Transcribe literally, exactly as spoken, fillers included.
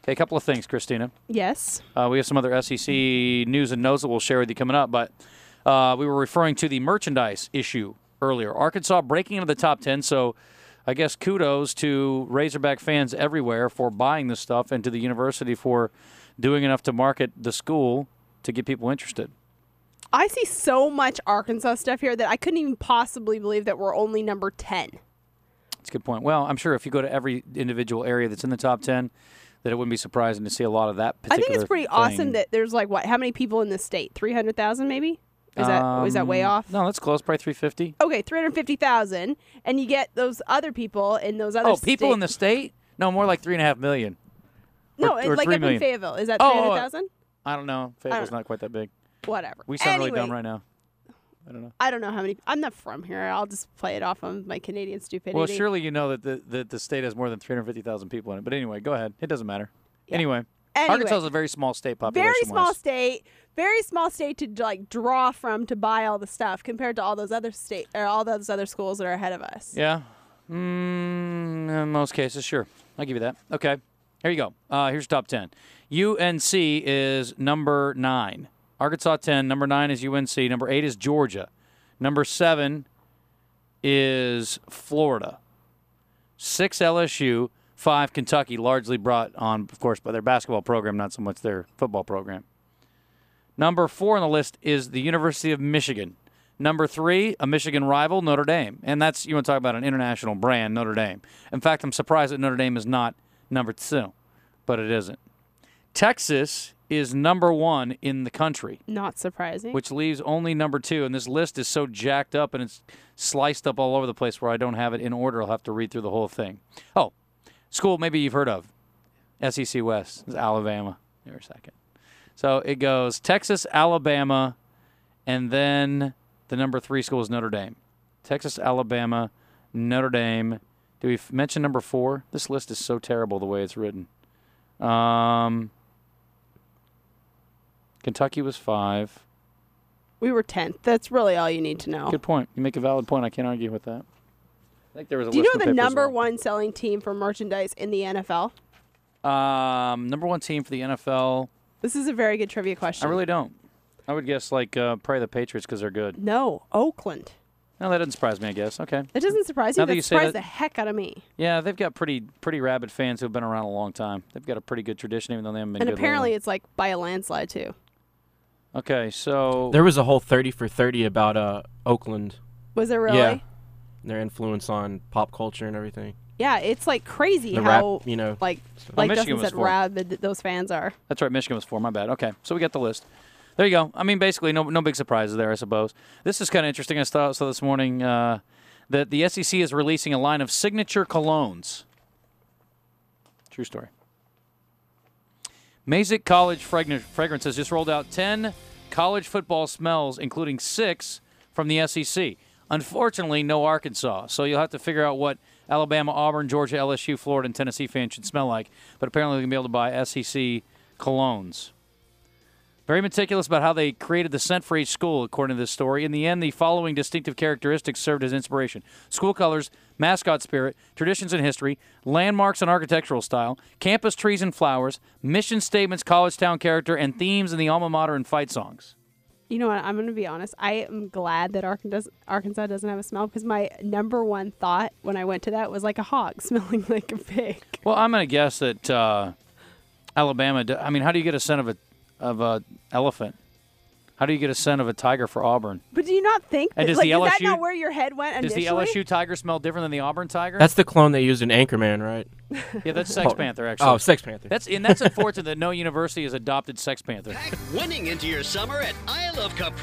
Okay, a couple of things, Christina. Yes. Uh, we have some other S E C news and notes that we'll share with you coming up, but uh, we were referring to the merchandise issue earlier. Arkansas breaking into the top ten, so I guess kudos to Razorback fans everywhere for buying this stuff and to the university for doing enough to market the school to get people interested. I see so much Arkansas stuff here that I couldn't even possibly believe that we're only number ten. That's a good point. Well, I'm sure if you go to every individual area that's in the top ten, that it wouldn't be surprising to see a lot of that particular I think it's pretty thing. awesome that there's like, what, how many people in the state? three hundred thousand maybe? Is that Um, is that way off? No, that's close, probably three hundred fifty. Okay, three hundred fifty thousand, and you get those other people in those other Oh, people state- in the state? No, more like three and a half million. No, or- it's or like three up in million. Fayetteville. Is that Oh, three hundred thousand? I don't know. Fayetteville's not quite that big. Whatever. We sound anyway, really dumb right now. I don't know. I don't know how many. I'm not from here. I'll just play it off on my Canadian stupidity. Well, surely you know that the, that the state has more than three hundred fifty thousand people in it. But anyway, go ahead. It doesn't matter. Yeah. Anyway, Anyway, Arkansas is a very small state population. very small state, very small state to like draw from to buy all the stuff compared to all those other state or all those other schools that are ahead of us. Yeah. Mm, in most cases, sure. I'll give you that. Okay. Here you go. Uh, here's top ten. U N C is number nine. Arkansas ten. Number nine is U N C. Number eight is Georgia. Number seven is Florida. Six L S U. Five Kentucky, largely brought on, of course, by their basketball program, not so much their football program. Number four on the list is the University of Michigan. Number three, a Michigan rival, Notre Dame. And that's, you want to talk about an international brand, Notre Dame. In fact, I'm surprised that Notre Dame is not number two, but it isn't. Texas is number one in the country. Not surprising. Which leaves only number two. And this list is so jacked up and it's sliced up all over the place where I don't have it in order. I'll have to read through the whole thing. Oh, school maybe you've heard of, S E C West, is Alabama. Here a second. So it goes Texas, Alabama, and then the number three school is Notre Dame. Texas, Alabama, Notre Dame. Do we f- mention number four? This list is so terrible the way it's written. Um, Kentucky was five. We were tenth. That's really all you need to know. Good point. You make a valid point. I can't argue with that. I think there was a Do you list know in the paper as number well. one selling team for merchandise in the N F L? Um, number one team for the N F L. This is a very good trivia question. I really don't. I would guess like uh, probably the Patriots because they're good. No, Oakland. No, that doesn't surprise me. I guess. Okay. It doesn't surprise you. Now that That you say surprised that- the heck out of me. Yeah, they've got pretty pretty rabid fans who've been around a long time. They've got a pretty good tradition, even though they haven't been And good apparently lately. it's like by a landslide, too. Okay, so There was a whole thirty for thirty about uh, Oakland. Was it really? Yeah. Their influence on pop culture and everything. Yeah, it's like crazy The how, rap, you know. like, stuff. like Michigan Justin was said, for. rabid those fans are. That's right. Michigan was four. My bad. Okay, so we got the list. There you go. I mean, basically, no no big surprises there, I suppose. This is kind of interesting. I saw, saw this morning uh, that the S E C is releasing a line of signature colognes. True story. Mazik College Fragn- Fragrances just rolled out ten college football smells, including six from the S E C. Unfortunately, no Arkansas, so you'll have to figure out what Alabama, Auburn, Georgia, L S U, Florida, and Tennessee fans should smell like. But apparently, they're going to be able to buy S E C colognes. Very meticulous about how they created the scent for each school, according to this story. In the end, the following distinctive characteristics served as inspiration: school colors, mascot spirit, traditions and history, landmarks and architectural style, campus trees and flowers, mission statements, college town character, and themes in the alma mater and fight songs. You know what? I'm going to be honest. I am glad that Arkansas, Arkansas doesn't have a smell because my number one thought when I went to that was like a hog smelling like a pig. Well, I'm going to guess that uh, Alabama. d- I mean, how do you get a scent of a of a elephant? How do you get a scent of a tiger for Auburn? But do you not think that, And does like, the is L S that U not where your head went Does initially? the L S U tiger smell different than the Auburn tiger? That's the clone they used in Anchorman, right? Yeah, that's Sex Oh. Panther, actually. Oh, Sex Panther. That's and that's unfortunate that no university has adopted Sex Panther. Winning into your summer at I Love Cup.